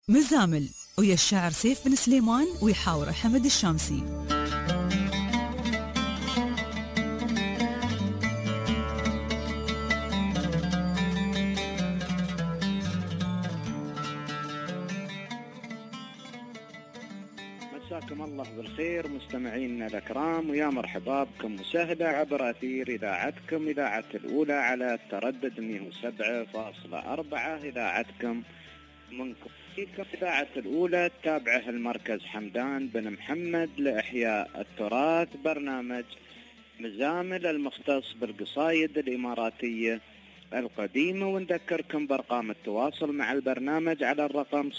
مزامل ويا الشاعر سيف بن سليمان ويحاوره حمد الشامسي. مساكم الله بالخير مستمعينا الأكرام، ويا مرحبا بكم وسهلا عبر أثير إذاعتكم إذاعة الأولى على التردد 107.4 إذاعتكم من كويتكم. إذاعة الأولى تتابعه المركز حمدان بن محمد لإحياء التراث، برنامج مزامل المختص بالقصايد الإماراتية القديمة. ونذكركم بأرقام التواصل مع البرنامج على الرقم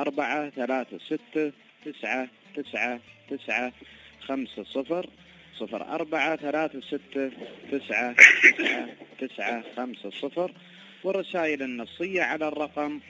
0436999950 0436999950 والرسائل النصية على الرقم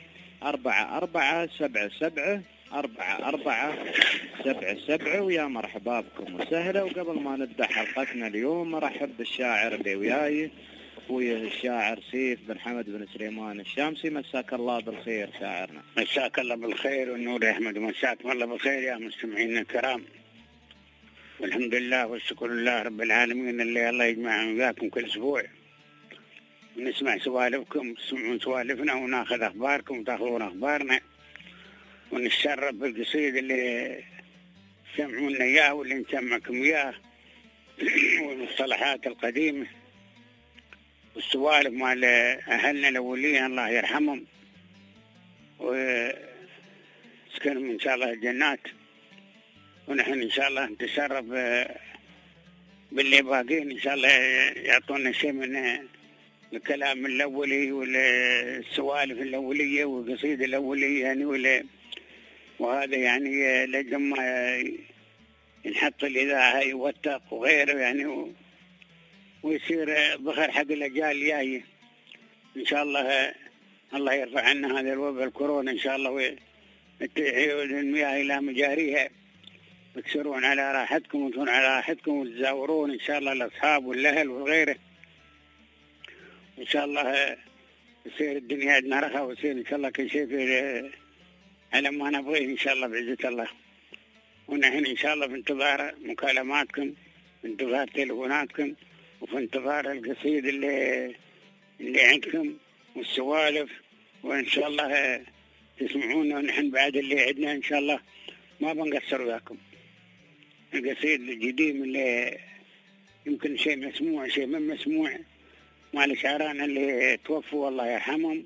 4477. ويا مرحبا بكم وسهلا. وقبل ما نبدأ حلقتنا اليوم مرحب بالشاعر اللي وياي اخوي الشاعر سيف بن حمد بن سليمان الشامسي. مساك الله بالخير شاعرنا. مساك الله بالخير والنور يا احمد، ومساكم الله بالخير يا مستمعين الكرام. والحمد لله والشكر لله رب العالمين اللي الله يجمعنا وياكم كل اسبوع ونسمع سوالفكم، تسمعون سوالفنا وناخذ اخباركم وتاخذون اخبارنا، ونتشرف بالقصيد اللي سمعونا اياه واللي نسمعكم اياه والمصطلحات القديمه والسوالف مال اهلنا الاولين الله يرحمهم ويسكنهم ان شاء الله الجنات، ونحن ان شاء الله نتشرف باللي باقين ان شاء الله يعطونا شيء من الكلام الاولي والسوالف الاوليه والقصيده الاوليه يعني وهذا يعني لما ينحط الاذاعه يوثق وغيره يعني ويصير ظهر حق الاجيال الجايه ان شاء الله. الله يرفع عنا هذا الوباء الكورونا ان شاء الله ويعيد المياه الى مجاريها، وتسيرون على راحتكم وتكون على راحتكم وتزاورون ان شاء الله الاصحاب والاهل وغيره. ان شاء الله يصير الدنيا عندنا رخاء ويصير ان شاء الله كل شيء على ما نبغيه ان شاء الله بعزة الله. ونحن ان شاء الله في انتظار مكالماتكم، في انتظار تلفوناتكم، وفي انتظار القصيد اللي عندكم والسوالف، وان شاء الله تسمعونا. ونحن بعد اللي عندنا ان شاء الله ما بنقصر وياكم. القصيد القديم اللي يمكن شيء مسموع شيء من مسموع مال شعرانا اللي توفوا الله يرحمهم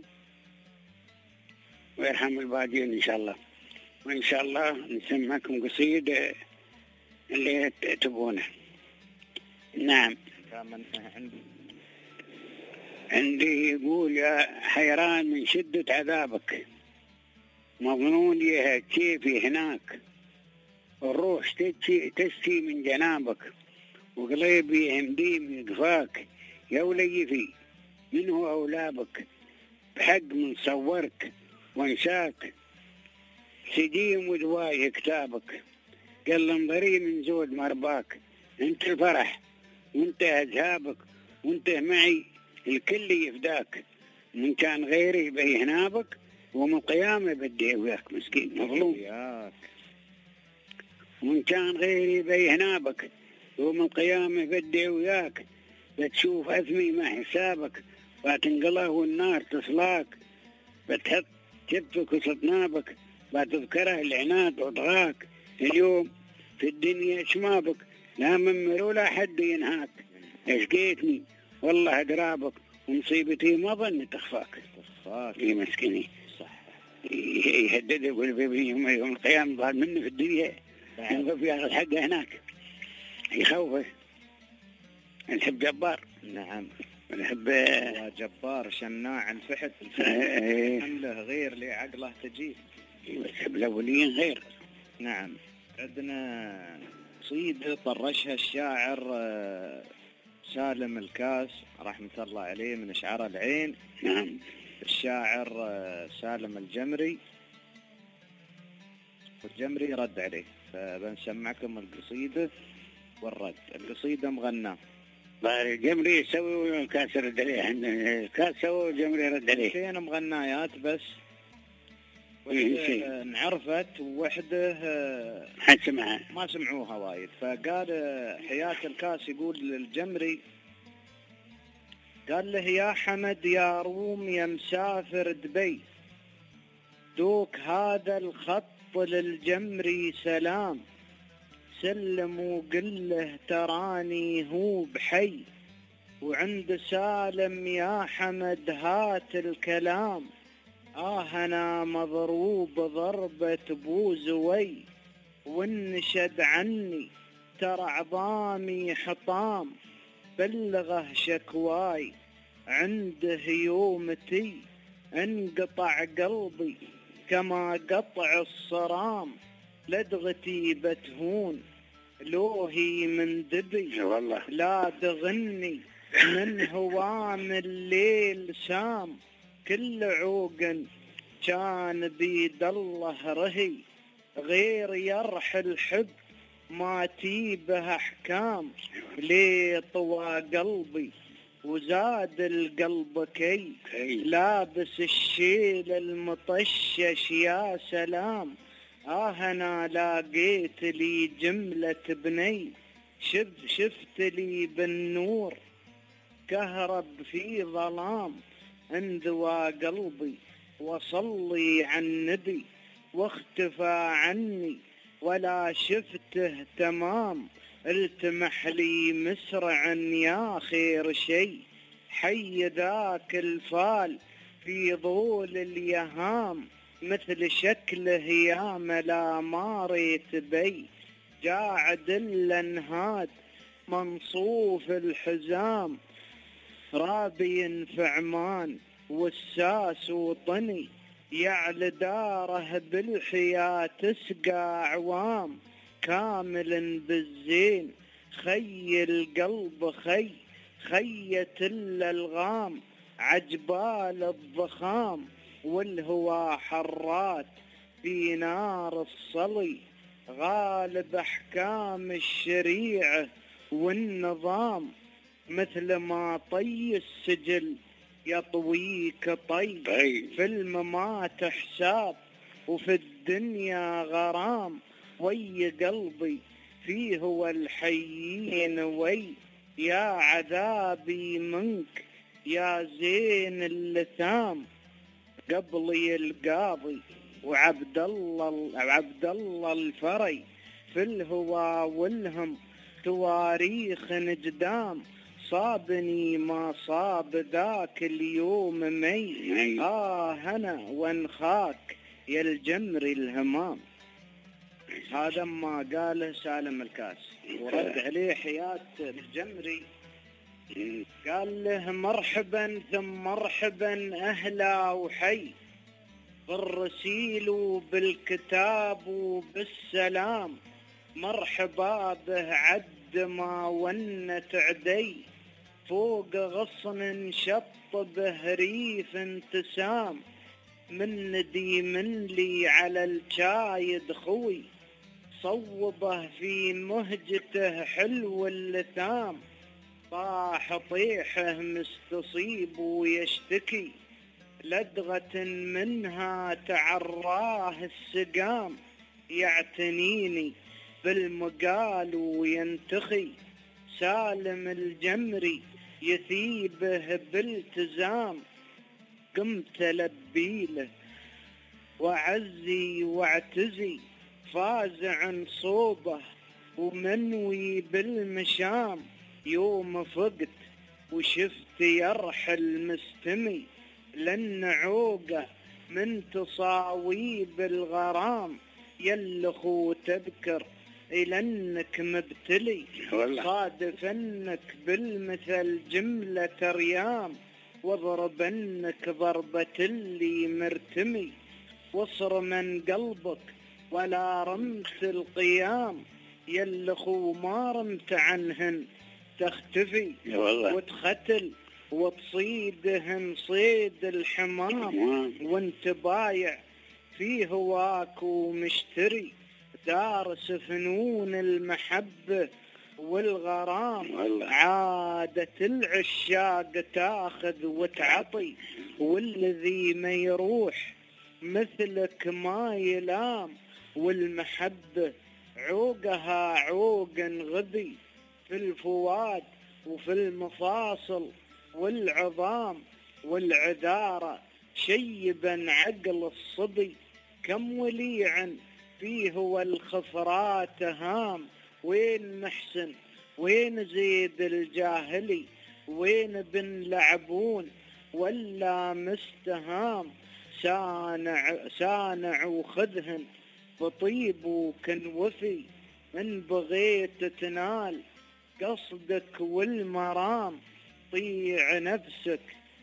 ويرحم الباقيين ان شاء الله. وان شاء الله نسمعكم قصيد اللي تبونه. نعم. عندي يقول يا حيران من شدة عذابك، مظنون يا كيفي هناك، الروح تشتي من جنابك، وقلبي يهمديم يقفاك، يا وليفي منه أولابك، بحق من صورك وانشاك، سديم ودواي كتابك، قل انظري من زود مرباك، انت الفرح وانت اذهابك، وانت معي الكل يفداك، من كان غيري بيهنابك، ومن القيامة بدي وياك مسكين مظلوم، ومن كان غيري بيهنابك، ومن القيامة بدي وياك، بتشوف أثمي مع حسابك، بتنقله والنار تصلاك، بتحط كتفك وسطنابك، بتذكره العناد وطغاك، اليوم في الدنيا شمابك، لا ممر ولا حد ينهاك، اشقيتني والله درابك، ومصيبتي ما ظن تخفاك. يا مسكيني صح يهدد يقول يوم القيامة بعد منه في الدنيا ينقف ياخذ حقه هناك، يخوفه. نحب جبار. نعم نحب يا جبار شناع الفحت حمله غير لعقله تجيه، نحب الأولين غير. نعم. عندنا قصيدة طرشها الشاعر سالم الكاس رحمة الله عليه من أشعار العين. نعم. الشاعر سالم الجمري، والجمري رد عليه، فبنسمعكم القصيدة والرد. القصيدة مغناه الجمري يسوي والكاس رد عليه، الكاس سوى والجمري رد عليه. فين مغنايات بس انعرفت ووحده ما سمعوها وايد. فقال حياة الكاس يقول للجمري، قال له يا حمد يا روم يا مسافر دبي، دوك هذا الخط للجمري سلام، سلم وقل له تراني هو بحي، وعند سالم يا حمد هات الكلام، أنا مضروب ضربة بوزوي، والنشد عني ترى عظامي حطام، بلغه شكواي عنده يومتي، انقطع قلبي كما قطع الصرام، لدغتي بتهون لوهي من دبي، لا تغني من هوام الليل سام، كل عوق كان بيد الله رهي، غير يرح الحب ما تيبه احكام، ليه طوى قلبي وزاد القلب كي، لابس الشيل المطشش يا سلام، أنا لاقيت لي جملة بني، شفت لي بالنور كهرب في ظلام، انذوى قلبي وصلي عن النبي، واختفى عني ولا شفته تمام، التمح لي مسرعا يا خير شي، حي ذاك الفال في ظول اليهام، مثل شكله يا ملا ما ريت بي، جاعد الانهاد منصوف الحزام، رابي في عمان والساس وطني، يعل داره بالحياة تسقى عوام، كامل بالزين خي القلب خيت الالغام، عجبال الضخام والهوى حرات في نار الصلي، غالب احكام الشريعة والنظام، مثل ما طي السجل يطويك طي، في الممات حساب وفي الدنيا غرام، وي قلبي فيه هو الحيين وي، يا عذابي منك يا زين اللثام، قبلي القاضي وعبد الله الفري، في الهوى والهم تواريخ نجدام، صابني ما صاب ذاك اليوم مي، هنا وانخاك يا الجمري الهمام. هذا ما قاله سالم الكاس، ورد عليه حياة الجمري قال له مرحبا ثم مرحبا أهلا وحي، بالرسيل وبالكتاب وبالسلام، مرحبا به عد ما ونت عدي، فوق غصن شط به ريف انتسام، من ندي من لي على الشايد خوي، صوبه في مهجته حلو اللثام، طاح طيحه مستصيب ويشتكي، لدغة منها تعراه السقام، يعتنيني بالمقال وينتخي، سالم الجمري يثيبه بالتزام، قمت لبيله وعزي واعتزي، فازع صوبه ومنوي بالمشام، يوم فقت وشفت يرحل مستمي، لن عوقه من تصاويب الغرام، يلخو تذكر إلنك مبتلي، صادفنك بالمثل جملة ريام، واضربنك ضربة اللي مرتمي، وصر من قلبك ولا رمت القيام، يلخو ما رمت عنهن تختفي، وتختل وتصيدهن صيد الحمام، وانت بايع في هواك ومشتري، دارس فنون المحبة والغرام، عادة العشاق تاخذ وتعطي، والذي ما يروح مثلك ما يلام، والمحبة عوقها عوق غذي في الفؤاد وفي المفاصل والعظام، والعذارة شيبا عقل الصبي، كم وليع فيه والخفرات هام. وين محسن وين زيد الجاهلي، وين بن لعبون ولا مستهام. سانع وخذهن بطيب وكن وفي، من بغيت تنال قصدك والمرام. طيع نفسك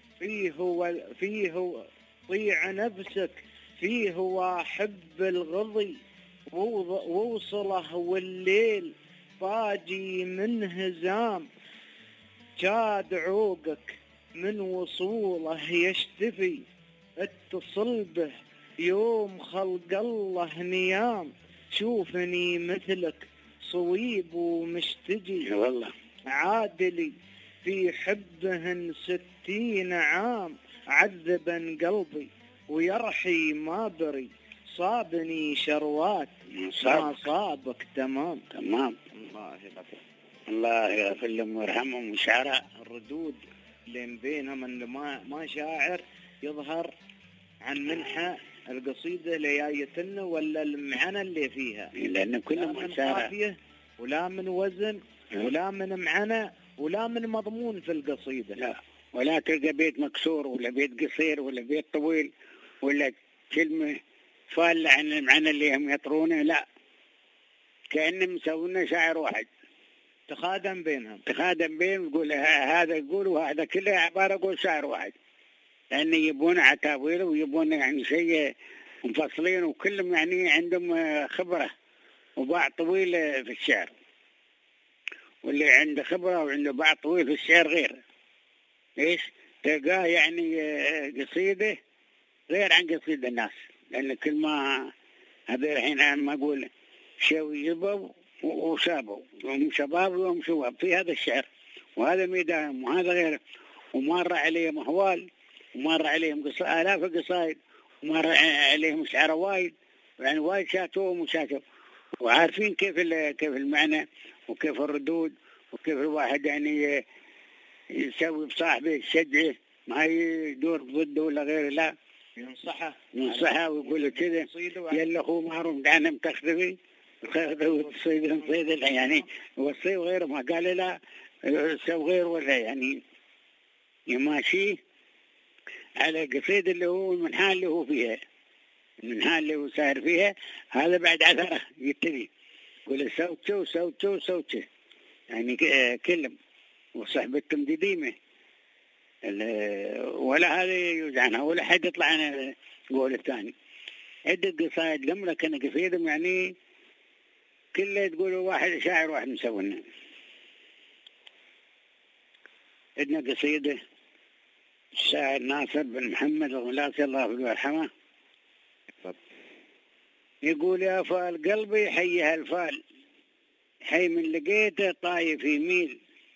طيع نفسك فيه وحب الغضي، ووصله والليل باجي من هزام. جاد عوقك من وصوله يشتفي، اتصل به يوم خلق الله نيام. شوفني مثلك صويب ومشتجي، والله عادلي في حبهن 60 عام. عذبا قلبي ويرحي ما بري، صابني شروات ما صابك تمام. الله يغفر لهم ويرحمهم وشعراء. الردود اللي بينهم اللي ما شاعر يظهر عن منحى القصيدة اللي جايتنا ولا المعنى اللي فيها، لأن كلهم شاعر ولا من وزن ولا من معنى ولا من مضمون في القصيدة. لا، ولا تلقى بيت مكسور ولا بيت قصير ولا بيت طويل ولا كلمة فالة عن المعنى اللي هم يطرونه. لا، كأنهم مسوينا شاعر واحد تخادم بينهم يقول هذا يقول وهذا كله عبارة يقول شاعر واحد، لأن يبون عتاويل ويبون يعني شيء منفصلين، وكلهم يعني عندهم خبرة وباع طويل في الشعر، واللي عنده خبرة وعنده باع طويل في الشعر غير إيش تلقاه يعني قصيدة غير عن قصيدة الناس. لأن كل ما هذا الحين ما أقول شو يبوا وشابوا وهم شباب وهم شباب في هذا الشعر، وهذا ميدان وهذا غيره، ومر عليهم أهوال ومر عليهم آلاف القصائد ومر عليهم شعر وايد، يعني وايد شاتوهم وشاتوا وعارفين كيف المعنى وكيف الردود وكيف الواحد يعني يسوي بصاحبه يشجعه، ما يدور ضده ولا غيره، لا ينصحه ويقول كذا يلا أخوه معروف دعنا متخذبي صيد يعني وصي وغيره، ما قال لا سوي غير ولا يعني يماشي على قصيد اللي هو المنحال اللي هو فيها، المنحال اللي هو سائر فيها. هذا بعد عثره يبتدي يقول سوتشو يعني كلم وصحبتكم ديمه ولا هذا يوزعنها ولا حد يطلع عن القول الثاني. عدة قصائد قملة كان قصيدهم يعني كله تقولوا واحد شاعر واحد مسوينا. عندنا قصيدة الشاعر ناصر بن محمد الغلاسي الله يرحمه يقول يا فال قلبي حيها الفال، حي من لقيته طايف يميل،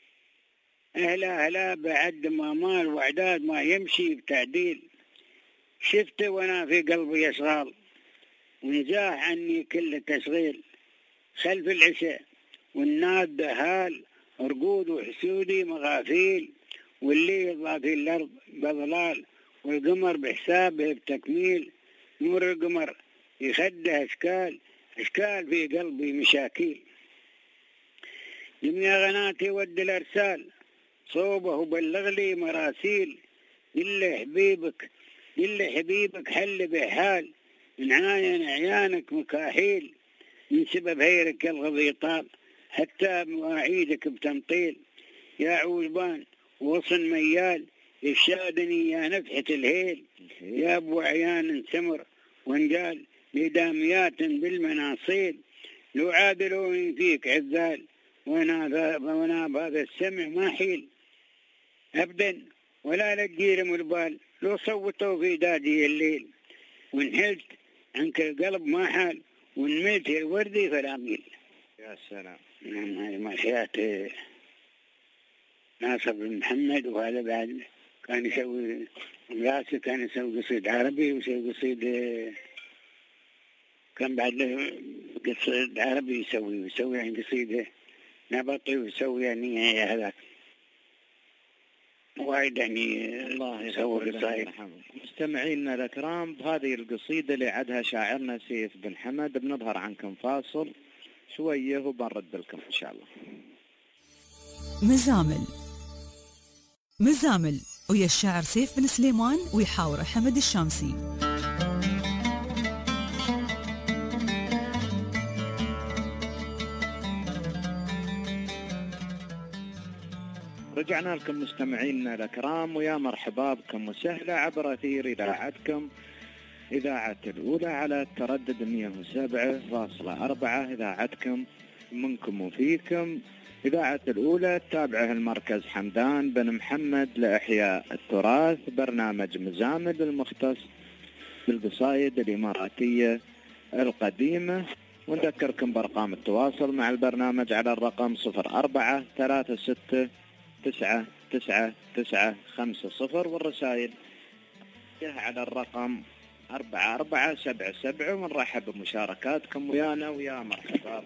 أهلا بعد ما مال وعداد ما يمشي بتعديل، شفته وانا في قلبي أشغال ونزاح عني كل تشغيل، خلف العشاء والناد هال رقود وحسودي مغافيل، واللي يضع في الأرض بضلال والقمر بحسابه بتكميل، نور القمر يخده أشكال في قلبي مشاكيل، دنيا غناتي ود الأرسال صوبه بلغ لي مراسيل، إلا حبيبك حل بحال من عيانك مكاحيل، من سبب هيرك الغضي طال حتى مواعيدك بتمطيل، يا عوجبان وصن ميال إرشادني يا نفحة الهيل، يا أبو عيان سمر وانجال لداميات بالمناصيل، لو عادلوني فيك عذال وانا بهذا السمع ما حيل أبدا ولا لجيرم البال، لو صوتوا في دادي الليل ونحلت عنك القلب ما حال ونملت الوردي فلا ميل. يا سلام. هذه ما حياة ناصر بن محمد، وهذا بعد كان يسوي ياسر، كان يسوي قصيد عربي ويسوي قصيد، كان بعد له قصيد عربي يسوي يعني قصيدة نبطي، ويسوي يعني هذاك وايد يعني. الله يسوي قصايد. مستمعينا الأكرام، بهذه القصيدة اللي عدها شاعرنا سيف بن حمد بنظهر عنكم فاصل شوية وبنرد لكم إن شاء الله. مزامل ويا الشاعر سيف بن سليمان ويحاوره حمد الشامسي. رجعنا لكم مستمعينا الأكرام، ويا مرحبا بكم وسهلا عبر أثير إذاعتكم إذاعة الأولى على التردد 107.4. إذاعتكم منكم وفيكم، إذاعة الأولى تابعه المركز حمدان بن محمد لإحياء التراث، برنامج مزامل المختص بالقصائد الإماراتية القديمة. ونذكركم بأرقام التواصل مع البرنامج على الرقم 0436999950، والرسائل على الرقم 4477. ونرحب بمشاركاتكم ويانا ويا مرحبا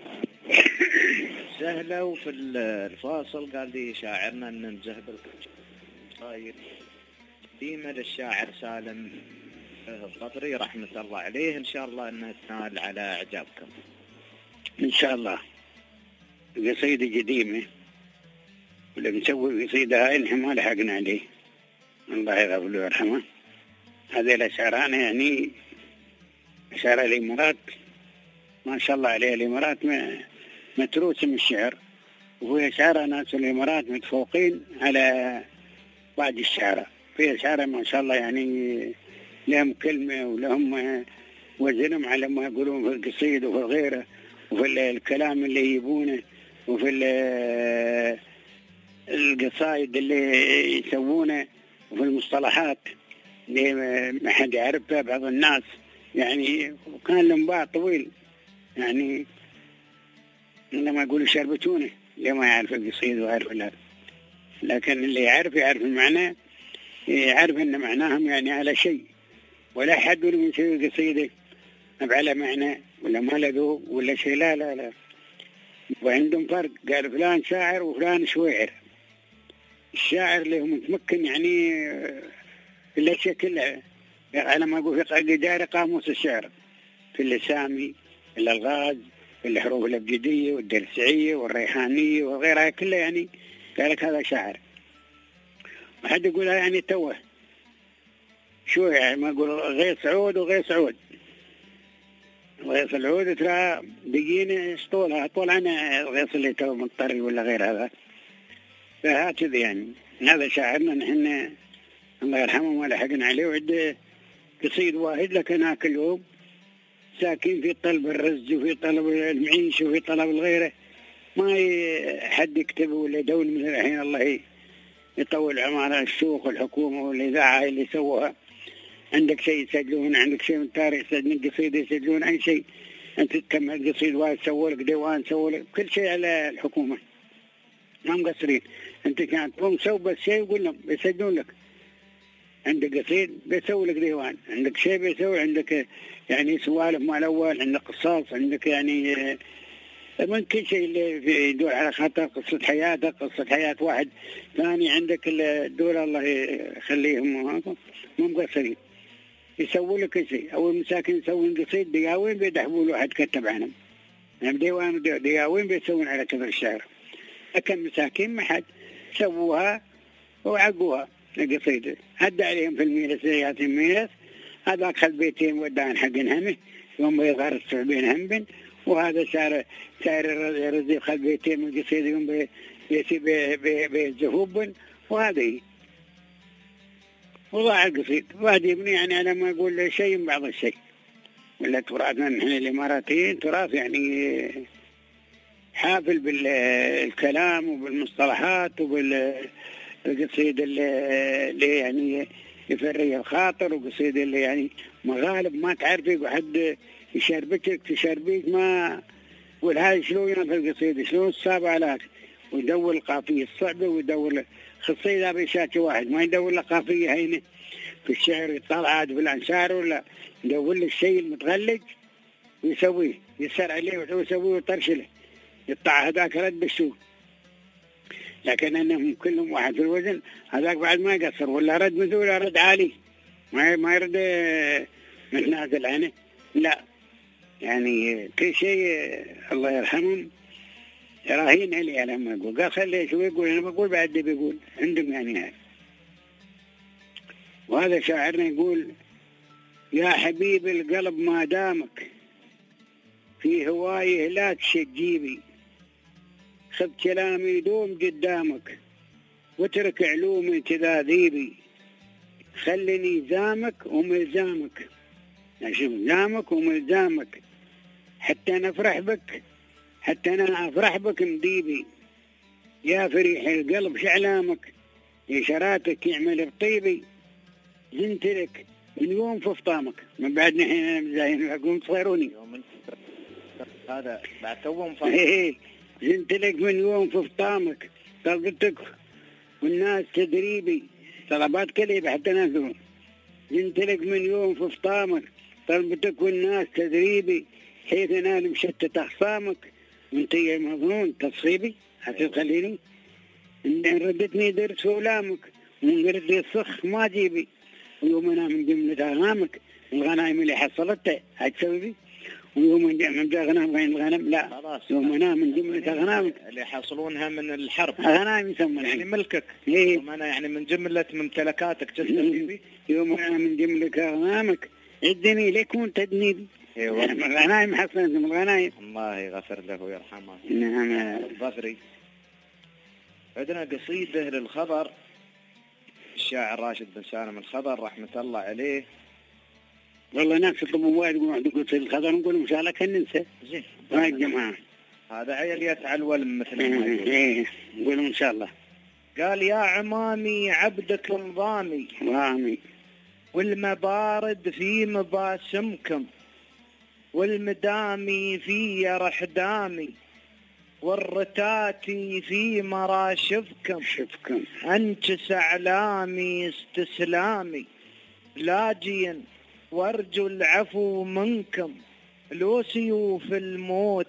سهلة. وفي الفاصل قال لي شاعرنا أن ننزهب القصائد قديمة للشاعر سالم القطري رحمة الله عليه، إن شاء الله أنها تنال على إعجابكم إن شاء الله. قصيدة قديمة ولا نسوي قصيدة هاي نحن ما لحقنا عليه، الله يغفر له ويرحمه. هذه الأشعار يعني أشعار الإمارات ما شاء الله عليه. الإمارات متروسة من الشعر، وهي أشعار ناس الإمارات متفوقين على بعض الشعراء. في أشعار ما شاء الله يعني لهم كلمة ولهم وزنهم على ما يقولون في القصيد وفي غيره، وفي الكلام اللي يجيبونه، وفي القصائد اللي يسوونه، وفي المصطلحات اللي ما حد يعرفها بعض الناس يعني. وكان لهم باع طويل يعني، لما يقولوا شربتونه اللي ما يعرف القصيد ويعرف لا، لكن اللي يعرف المعنى يعرف ان معناهم يعني على شيء، ولا حد من يسوي قصيده على معنى ولا ما له ولا شيء، لا لا لا. وعندهم فرق، قال فلان شاعر وفلان شويعر. الشاعر اللي هو متمكن يعني في الاشياء كلها، على ما اقول في قدار قاموس الشعر، في الاسامي، الالغاز، في الحروف الابجديه والدرسعيه والريحانيه وغيرها كلها يعني. قال لك هذا شاعر. ما حد يقولها يعني توه شوي يعني، ما اقول غيث عود وغيث عود. غيث العود ترى دقيقة طولها طول عن الغيث اللي تو مضطري ولا غير هذا. فهكذا يعني هذا شاعرنا نحن الله يرحمه ما لحقنا عليه. وعنده قصيد واحد لكن هاك اليوم ساكن في طلب الرز وفي طلب المعيش وفي طلب الغيره، ما حد يكتبه ولا دول من الحين. الله يطول عمر السوق والحكومة والإذاعة اللي سووها. عندك شيء يسجلون، عندك شيء من تاريخ يسجلون قصيدة، يسجلون أي شيء. أنت تكمل قصيد واحد سووا لك ديوان، سووا لك كل شيء على الحكومة، ما مقصرين. أنت كانت تقوم سوي بس شيء يقول لهم بيسجلون لك. عندك قصيد بيسوي لك ديوان، عندك شيء بيسوي، عندك يعني سوالف مال الأول، عندك قصاص، عندك يعني من كل شيء اللي يدور على خاطر قصة حياتك، قصة حياة واحد ثاني. عندك الدول الله يخليهم ما مقصرين، يسووا لك شيء. أول مساكين يسوون قصيد دقاوين بيدحبوا له واحد كتب عنهم، يعني ديوان دقاوين بيسوون على كثر الشعر. لكن مساكين ما حد سووها وعقوها القصيدة. هد عليهم في الميلس زيات الميلس، هذاك خل بيتين ودان حقن همه يوم يظهر الصعبين همبن، وهذا سائر الرزيق خل بيتين من قصيدة يوم بيزهوبن، وهذه وضاع القصيد. واحد يبني يعني على ما يقول شيء من بعض الشيء. ولا تراثنا نحن الإماراتيين تراث يعني حافل بالكلام وبالمصطلحات وبالقصيدة اللي يعني يفري الخاطر، وقصيدة اللي يعني مغالب ما تعرفي واحد يشربتك تشربيك ما. والهاي شلون في القصيدة شلون السابع لك، ويدور القافية الصعبة ويدور خصي إذا بيشاتي واحد ما يدور له قافية هينه في الشعر يطلع عاد في الأنشار، ولا يدور له الشيء المتغلج ويسويه، يسر عليه ويسويه ويطرش له، يطلع هذاك رد بالسوق. لكن أنهم كلهم واحد في الوزن، هذاك بعد ما يقصر، ولا رد مثل ولا رد عالي، ما يرد متنازل عنه، لا يعني كل شيء الله يرحمهم راهين عليه لما يقول. قال خليه شو يقول، أنا بقول بعد بيقول عندهم يعني هذا. وهذا شاعرنا يقول: يا حبيب القلب ما دامك في هوايه لا تشجيبي، خذ كلامي يدوم قدامك واترك علومي تذاذيبي، خلني زامك وملزامك، شوف زامك وملزامك، حتى نفرح بك، حتى أنا أفرح بك مديبي، يا فريح القلب شعلامك إشاراتك يعمل بطيبي، زنت لك من يوم في فطامك. من بعد نحن زين أقوم تصيروني هذا بعد توهم زنت لك من يوم في فطامك، طلبتك والناس تدريبي، طلبات كليبة حتى ناس. زنت لك من يوم في فطامك، طلبتك والناس تدريبي، حيث أنا مشتت أخصامك، وانت يا مظنون تصيبي هتخليني إن ردتني درس ولامك، ومن قلت لي الصخ ما جيبي، ويوم أنا من جملة أغنامك الغنائم اللي حصلتها هتسوي بي، ويوم من جاء غنام غين الغنم لا، يوم أنا من جملة أغنامك اللي يحصلونها من الحرب غنائم يسمى يعني ملكك. إيه. يوم أنا يعني من جملة ممتلكاتك تستفيد بي، يوم أنا من جملة أغنامك ادني لك وانت تدني. ايوه الغنايم حصلت من الغنايم. الله يغفر له ويرحمه. نعم. الظفري. عندنا قصيدة للخضر، الشاعر راشد بن سالم الخضر رحمة الله عليه. والله ناس يطلبوا وايد يقولوا عندكم قصيدة الخضر، نقول إن شاء الله كان ننسى. زين. وايد جماعة. هذا عيل يتعلول مثل ما يقول. إيه نقول إن شاء الله. قال: يا عمامي عبدك نظامي. رامي. والمبارد في مباسمكم، والمدامي في رحدامي، والرتاتي في مراشفكم، شفكم أنجس أعلامي استسلامي، لاجيا وارجو العفو منكم، لو سيوف الموت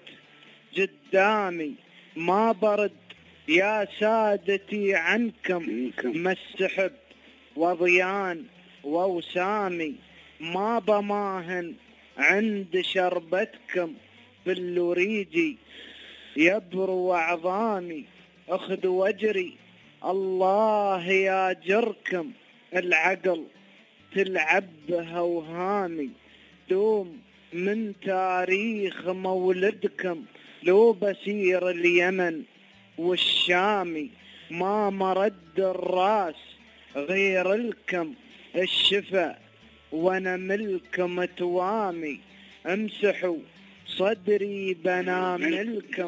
قدامي، ما برد يا سادتي عنكم، ما السحب وضيان ووسامي، ما بماهن عند شربتكم، باللوريجي يبرو عظامي، أخذ وجري الله يا جركم، العقل تلعب بهوهامي، دوم من تاريخ مولدكم، لو بسير اليمن والشامي، ما مرد الراس غير لكم الشفا، وانا ملكم توامي، امسحوا صدري بناملكم،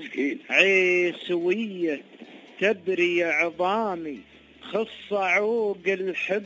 عيسوية تبري عظامي، خص عوق الحب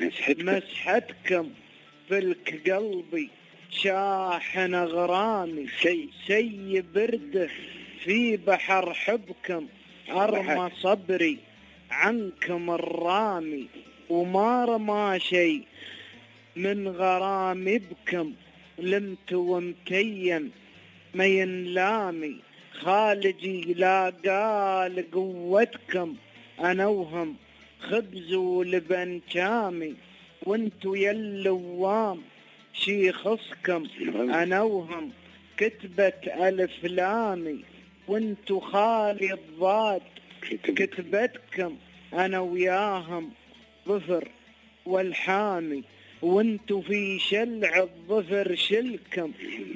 مسحتكم، فلك قلبي شاحن غرامي، سي برده في بحر حبكم، أرمى صبري عنكم الرامي، وما رمى شيء من غرامي بكم، لمت ومتيم ما ينلامي، خالجي لا قال قوتكم، أنا وهم خبز ولبن شامي، وانتو يلوام شي خصكم، أنا وهم كتبة ألف لامي، وانتو خالي الضاد كتبتكم، أنا وياهم ظفر والحامي، وانتو في شلع الظفر شلكم،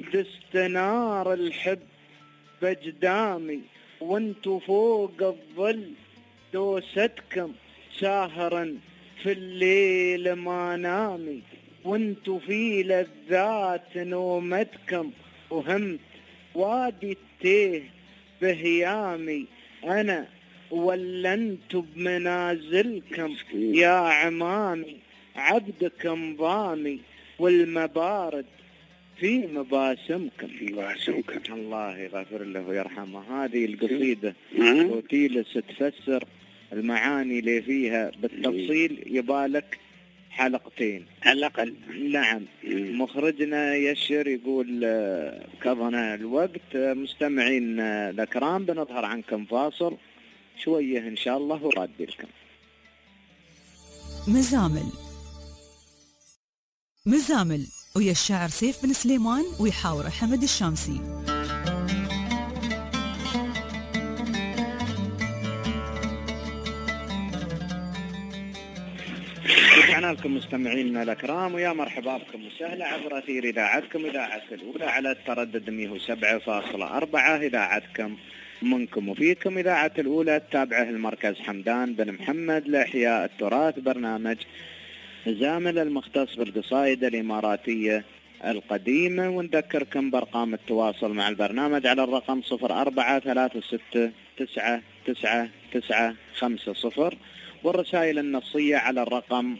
دستنار الحب بجدامي، وانتو فوق الظل دوستكم، ساهرا في الليل ما نامي، وانتو في لذات نومتكم، وهمت وادي التيه بهيامي، أنا ولا انتو بمنازلكم، يا عمامي عبدك ضامي، والمبارد في مباسمكم. الله يغفر له ويرحمه. هذه القصيدة وتيلس تفسر المعاني اللي فيها بالتفصيل يبالك حلقتين على الأقل. نعم. مخرجنا يشر يقول كظنا الوقت. مستمعين الأكرام بنظهر عنكم فاصل شوية إن شاء الله ورادي لكم. مزامل ويا الشاعر سيف بن سليمان ويحاوره حمد الشامسي. رجعنا لكم مستمعينا الأكرام ويا مرحبا بكم وسهلا عبر أثير إذاعتكم إذاعة الأولى على التردد 107.4 إذاعتكم منكم وفيكم إذاعة الأولى التابعة المركز حمدان بن محمد لإحياء التراث، برنامج زامل المختص بالقصائد الإماراتية القديمة. ونذكركم بأرقام التواصل مع البرنامج على الرقم 0436999950 والرسائل النصية على الرقم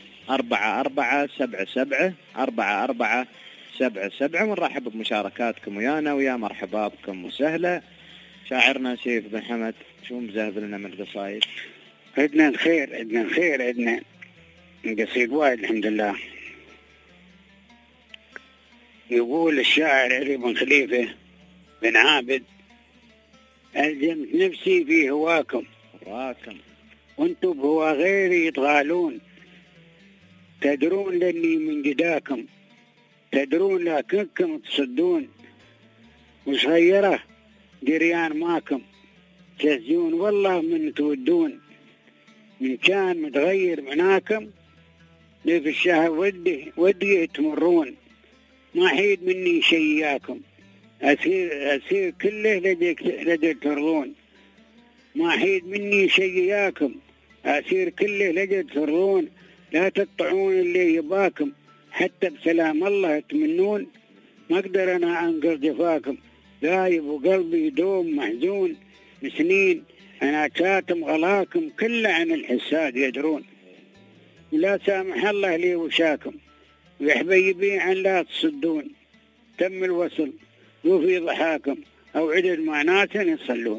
4477 ونرحب بمشاركاتكم ويانا ويا مرحبا بكم وسهلا. شاعرنا سيف بن حمد شو مذهب لنا من القصائد؟ عندنا الخير عندنا قصيد وايد الحمد لله. يقول الشاعر علي بن خليفة بن عابد: ألزمت نفسي في هواكم وانتم بهوا غيري يتغالون، تدرون لاني من جداكم، تدرون لكنكم تصدون، وش غيره دريان ماكم، تهزون والله من تودون، من كان متغير مناكم لي في الشهر ودي تمرون، ما حيد مني شياكم، أسير كله لدي ترضون، ما حيد مني شياكم، أسير كله لدي ترضون، لا تقطعون اللي يباكم، حتى بسلام الله تمنون، ما أقدر أنا أنقذ جفاكم، غايب وقلبي دوم محزون، سنين أنا كاتم غلاكم، كله عن الحساد يدرون، لا سامح الله لي وشاكم، ويا حبيبي عن لا تصدون، تم الوصل وفي ضحاكم، أو عدد مع ناس يصلون.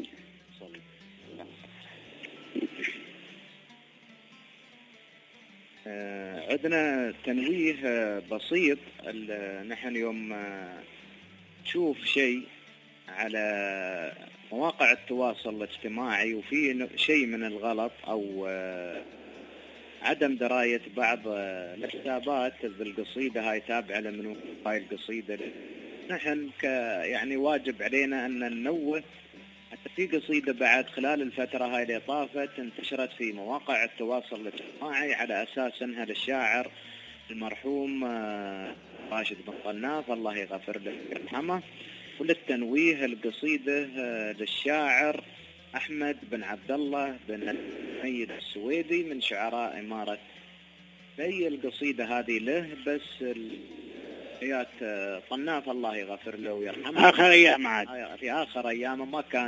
عندنا تنويه بسيط. نحن يوم تشوف شيء على مواقع التواصل الاجتماعي وفي شيء من الغلط أو عدم دراية بعض الحسابات بالقصيدة هاي تابعة لمنو هاي القصيدة، نحن يعني واجب علينا أن ننوه. حتى في قصيدة بعد خلال الفترة هاي اللي طافت انتشرت في مواقع التواصل الاجتماعي على أساس أنها للشاعر المرحوم راشد بن طناف الله يغفر له ويرحمه، وللتنويه القصيدة للشاعر أحمد بن عبد الله بن حميد السويدي من شعراء إمارة. هي القصيدة هذه له بس حياة طناف الله يغفر له ويرحمه آخر أيام عاد في آخر أيام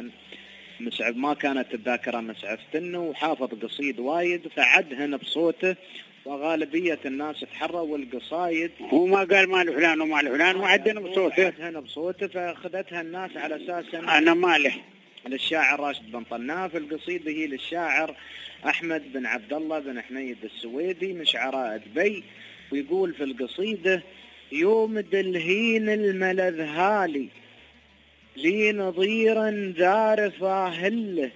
ما كانت الذاكرة مسعفتنه، وحافظ قصيد وايد فعدهن بصوته، وغالبية الناس تحروا القصايد هو ما قال مال فلان ومال فلان وعدهن بصوته فأخذتها الناس على أساس أنا ماله للشاعر راشد بن طناف. القصيدة هي للشاعر أحمد بن عبد الله بن حميد السويدي من شعراء دبي. ويقول في القصيدة: يوم دلهين الملذ هالي لي نظيرا ذار فاهله،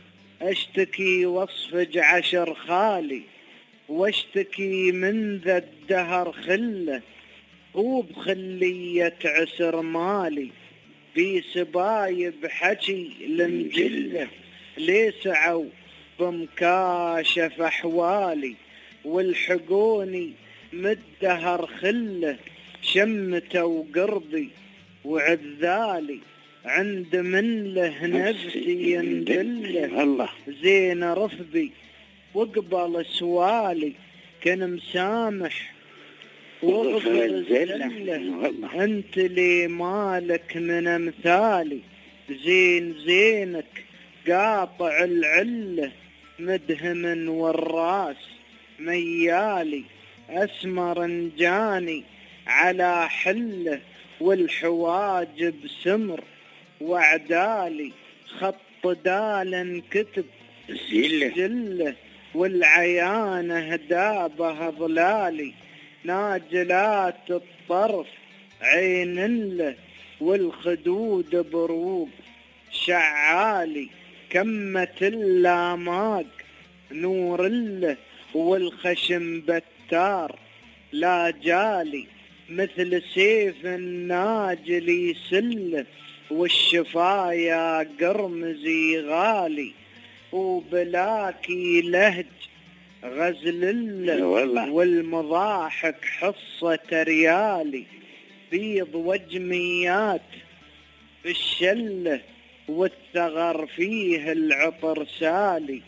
اشتكي واصفج عشر خالي واشتكي من ذا الدهر خله، هو بخلية عسر مالي في سبايب حكي المجله، ليسعوا بمكاشف احوالي والحقوني مدهر خله، شمته قربي وعذالي عند من له نفسي يندله، الله زين رفبي وقبل سوالي كان مسامح واغفر الزله، انت لي مالك من امثالي، زينك قاطع العله مدهم والراس ميالي، اسمر انجاني على حله والحواجب سمر وعدالي، خط دالا كتب جله والعيانه دابه ظلالي ناجلات الطرف عين له والخدود بروق شعالي كمة اللاماق نور له والخشم بتار لا جالي مثل سيف الناجل يسله والشفايا قرمزي غالي وبلاكي لهج غزل والمضاحك حصة ريالي بيض وجميات بالشلة والثغر فيه العطر سالي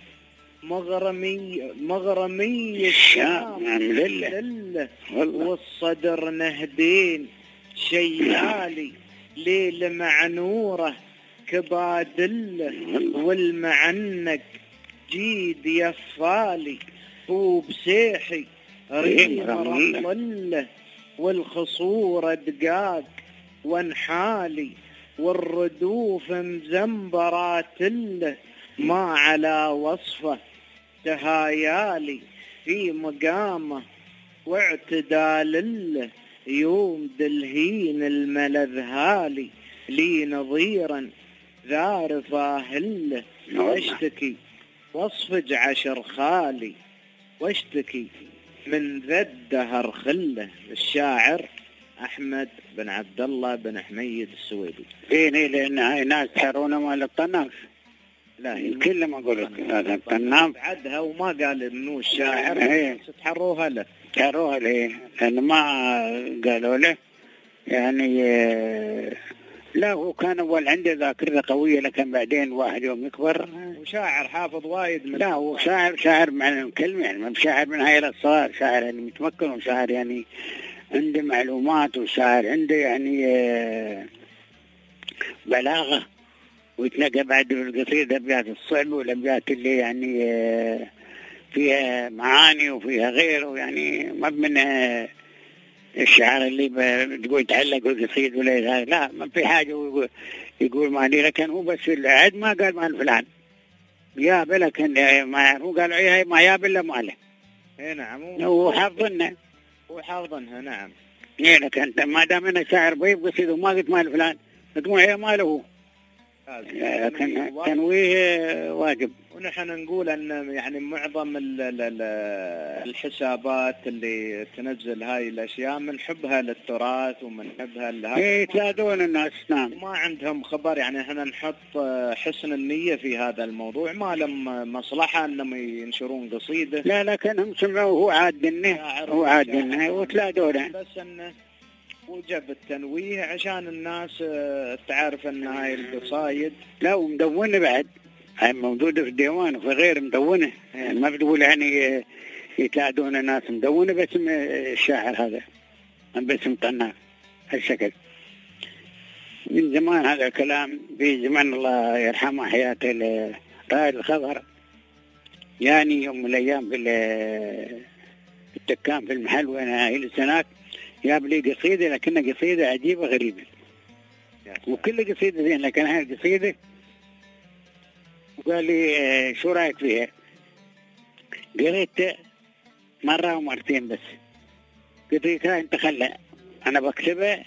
مغرمي الشام لله والصدر نهدين شيالي ليل معنوره كبادله والمعنق جيد يفالي وبسيحي ريم رمله والخصور دقاق وانحالي والردوف مزنبرات له ما على وصفه تهايالي في مقامه واعتدال له يوم دلهين الملذ هالي لي نظيرا ذا رفاهله اشتكي واصفج عشر خالي واشتكي من ذا الدهر خله. الشاعر أحمد بن عبد الله بن حميد السويدي. فيني لأن هاي ناس تحرونه مال الطناف. لا كل ما أقول لك هذا الطناف عدها وما قال إنه الشاعر تحروها له. تحروها له لأن ما قالوا له يعني لا هو كان أول عنده ذاكرة قوية لكن بعدين واحد يوم يكبر وشاعر حافظ وايد من لا هو شاعر معنى الكلمة يعني ما شاعر من هاي الصغار شاعر يعني متمكن وشاعر يعني عنده معلومات وشاعر عنده يعني بلاغة ويتنقى بعد القصيدة أبيات الصعب والأبيات اللي يعني فيها معاني وفيها غيره يعني ما من الشعر اللي بتقول يتعلق بالقصيد ولا لا ما في حاجة يقول مالي لكن هو بس العد ما قال مال فلان يا لكن ما هو قال هي ما يا بلا ماله. نعم هو حافظنا نعم. لكن ما دام انا شاعر بيب قصيد وما قلت مال فلان تقول هي ماله لكن تنويه واجب. ونحن نقول أن يعني معظم الحسابات اللي تنزل هاي الأشياء من حبها للتراث ومن حبها لهذا يتلادون الناس. نعم ما عندهم خبر يعني احنا نحط حسن النية في هذا الموضوع ما لهم مصلحة أنهم ينشرون قصيدة لا لكنهم سمعوا هو عادنا وتلادونه بس أنه وجب التنويه عشان الناس تعرف أن هاي القصايد لا ومدونة بعد هاي موجودة في الديوان وفي غير مدونة يعني ما بتقول يعني يتلاعدون الناس مدونة باسم الشاعر هذا باسم طناف هالشكل. من زمان هذا الكلام في زمان الله يرحمه حياته رائد الخضر يعني يوم من الأيام في الدكان في المحل وأنا إلى سناك جاب لي قصيدة لكنها قصيدة عجيبة غريبة وكل قصيدة زين لكن هاي القصيدة وقال لي شو رأيك فيها؟ قريت مرة ومرتين بس قلت له انت خلى انا بكتبها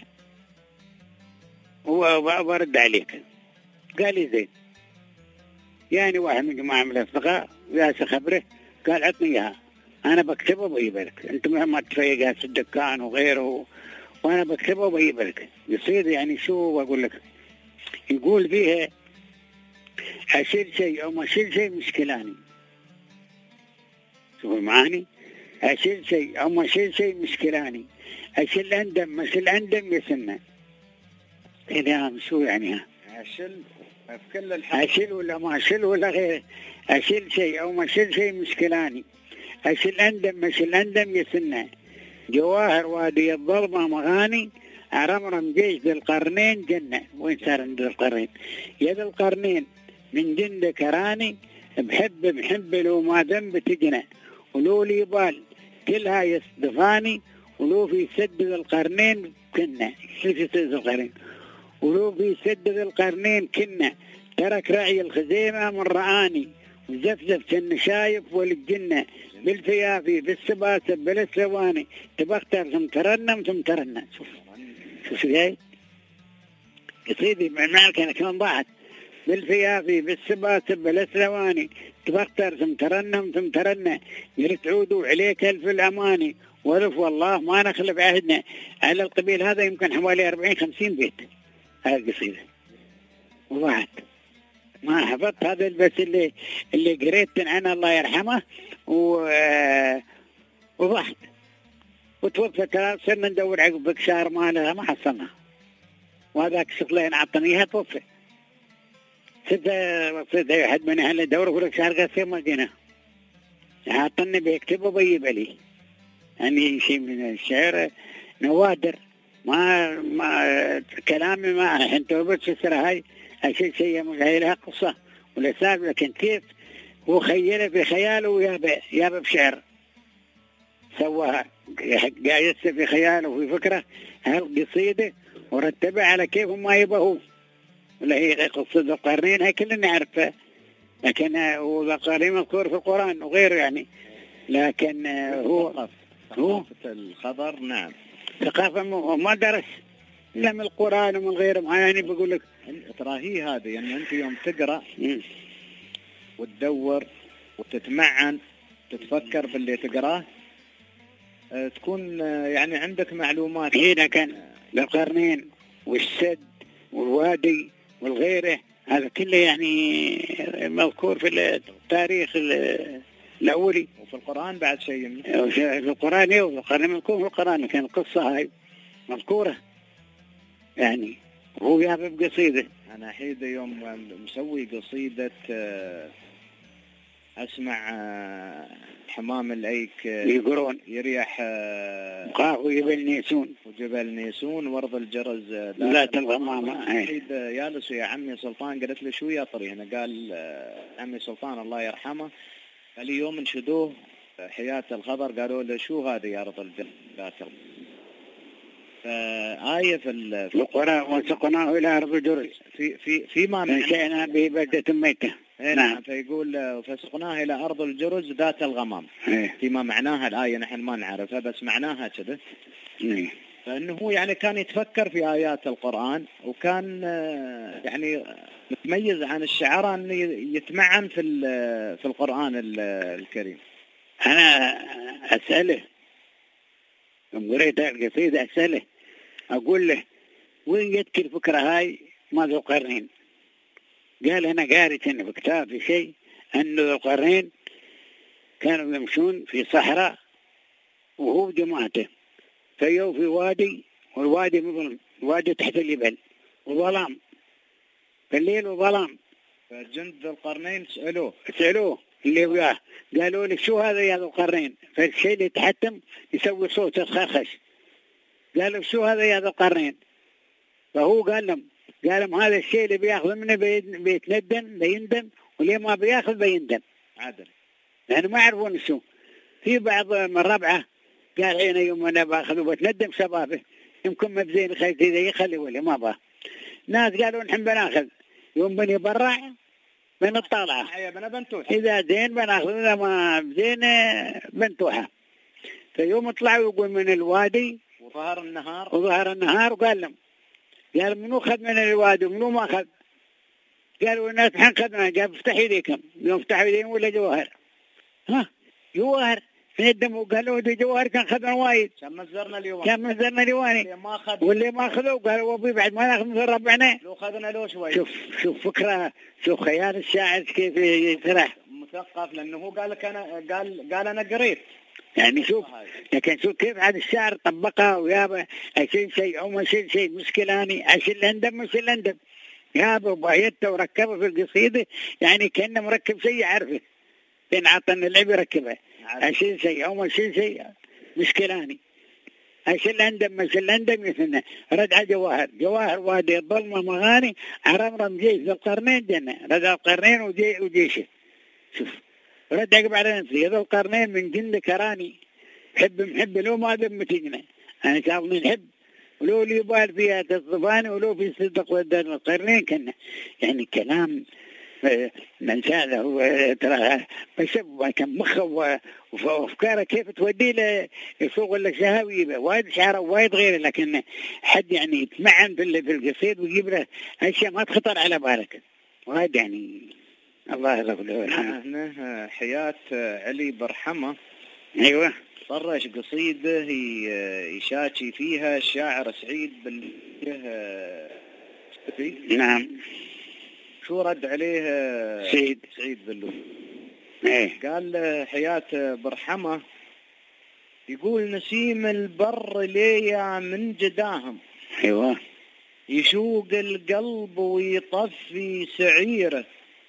وبرد عليك. قال لي زين يعني واحد من جماعة من الأصدقاء جالس خبره قال عطني اياها انا بكتبها وبجيب لك انت مهما تفيق في الدكان وغيره وانا بكتبها وبجيب لك. يصير يعني شو بقول لك يقول فيها أشيل شيء أو ما أشيل شيء مشكلاني. شوفوا معاني أشيل شيء أو ما أشيل شيء مشكلاني أشيل أندم ما أشيل أندم يسنى. إذا شو يعني ها أشيل في كل الحالات أشيل ولا ما أشيل ولا غير أشيل شيء أو ما أشيل شيء مشكلاني أشيل أندم ما أشيل أندم يسنى. جواهر وادي الظلمة مغاني عرمرم جيش ذي القرنين جنة. وين صار عند ذي القرنين؟ يد القرنين من جند كراني بحب لو ما ذنب تجنى ولو لي بال كلها يصدفاني ولو في سد ذي القرنين كنا. شو في سد ذي القرنين؟ ولو في سد ذي القرنين كنا ترك رعي الخزيمة من رآني وزفزف كن شايف والجنة بالفيافي بالسباسب بالسواني تبختر ثم ترنم ثم ترنم. شوف جاي قصيدي معنى كان ضاعت بالفيافي بالسباسب بالسواني تبختر ثم ترنم ثم ترنم يرتعودوا عليك الف الاماني ولف والله ما نخلف عهدنا. على القبيل هذا يمكن حوالي 40-50 بيت هذه القصيدة وضاعت ما حفظت. هذا بس اللي قريت عنه الله يرحمه وضحت. وتوفت صرنا ندور عقب بكشار مالها ما حصلنا. وهذاك شغلين عطني اياها توفى. صرت احد من اهل الدوره يقول لك شهر قصير ما جينا. عطني بيكتب وبيجيب لي. يعني شيء من الشعر نوادر ما كلامي ما انت بس تفسر هاي شيء هي لها قصة ولا ساب. لكن كيف هو خيله في خياله ويابا بشعر سواها قاعد في خياله وفي فكرة هالقصيدة ورتبها على كيف ما يبهو. ولا هي قصة ذو القرنين هاي كلنا نعرفها. لكن هو ذو القرنين مذكور في القرآن وغيره يعني. لكن هو ثقافة الخضر نعم ثقافة ما درس لا من القرآن ومن غيره. ما يعني بقول لك ترى هي هذه يعني أنت يوم تقرأ وتدور وتتمعن تتفكر في اللي تقراه تكون يعني عندك معلومات. هنا كان القرنين والسد والوادي والغيره هذا كله يعني مذكور في التاريخ الأولي وفي القرآن بعد شيء في القرآن. وفي القرآن مذكور في القرآن. كان القصة هاي مذكورة يعني. هو جاب قصيدة. أنا حيد يوم مسوي قصيدة أسمع حمام الأيك يقرون يريح وجبل نيسون وجبل نيسون ورض الجرز لا تنغمام. حيد جالس يا عمي سلطان قالت له شو يا طري هنا. قال عمي سلطان الله يرحمه قال لي يوم انشدوه حياة الخضر قالوا له شو هذا يا رض الجرز. آية في القرآن وسقناه إلى أرض الجرز فيما أنشأنا به بلدة ميتة. نعم. فيقول فسقناه إلى أرض الجرز ذات الغمام. فيما معناها الآية نحن ما نعرفها بس معناها كذا. فإنه هو يعني كان يتفكر في آيات القرآن وكان يعني متميز عن الشعراء أنه يتمعن في القرآن الكريم. أنا أسأله يوم قريت القصيدة أسأله أقول له وين جتك الفكرة هاي ما ذو القرنين؟ قال أنا قارئ إنه في كتاب في شيء أنه ذو القرنين كانوا يمشون في صحراء وهو جماعته فيو في وادي والوادي مظلم وادي تحت الجبل وظلام في الليل وظلام. فجند ذو القرنين سألوه اللي وياه قالوا لي شو هذا يا ذو القرنين؟ فالشيء اللي تحتم يسوي صوت الخرخش. قالوا شو هذا يا ذو القرنين؟ فهو قال لهم هذا الشيء اللي بياخذ منه بيتندم بيندم واللي ما بياخذ بيندم عادل. لأنه ما يعرفون شو. في بعض من ربعه قال حين يوم أنا باخذ وبتندم شبابه يمكن مبزين خيتي ذي يخلي ولا ما باه. ناس قالوا نحن بناخذ يوم بني برع من الطالعة إذا زين بناخذ إذا ما زين بنتوحة. فيوم طلعوا يقول من الوادي وظهر النهار وقال لهم قال منو خذ من الوادي ومنو ما خذ؟ قالوا الناس حن خذنا. جاب افتحوا يديكم. يوم افتحوا يديهم ولا جواهر جواهر في الدم. وقالوا دي جواهر كان خذنا وايد كم مزرنا اليواني واللي ما أخذوا قالوا وبي بعد ما ناخذ من ربعنا لو خذنا له شوي. شوف فكرة شوف خيال الشاعر كيف يسرح مثقف لأنه هو قال أنا قريت يعني. شوف لكن شوف كيف هذا الشاعر طبقها ويابا أشيل شيء أو ما أشيل شيء مشكلاني أشيل اندم مش الاندم يابا وبايته وركبه في القصيدة يعني كأنه مركب شيء يعرفه بين عطنا اللعب يركبه. أشيل شيء أو ما أشيل شيء مشكلاني أشيل اندم مش الاندم يثنى ردع جواهر وادي الظلمة مغاني عرمرم جيش ذو القرنين جنة ردع القرنين وجيشه. شوف ردع بعد نفسي ذو القرنين من جند كراني محب لو ما دم تجنى أنا شاطني نحب ولو اللي يبال فيها تصفاني ولو في صدق ودان القرنين كنا يعني كلام الإنسان هو ترى ما كان مخه وأفكاره كيف تودي له يسوق لك شهوي وايد شعره وايد غيره، لكن حد يعني يتمعن في القصيد ويجيب له أشياء ما تخطر على بالك وايد يعني. الله يغفر له ويرحمه. حياة علي برحمة. أيوة. طرش قصيدة يشاكي فيها الشاعر سعيد نعم. شو رد عليه سعيد بلو؟ ايه. قال حياة برحمة يقول نسيم البر ليا من جداهم. ايوه. يشوق القلب ويطفي سعيره،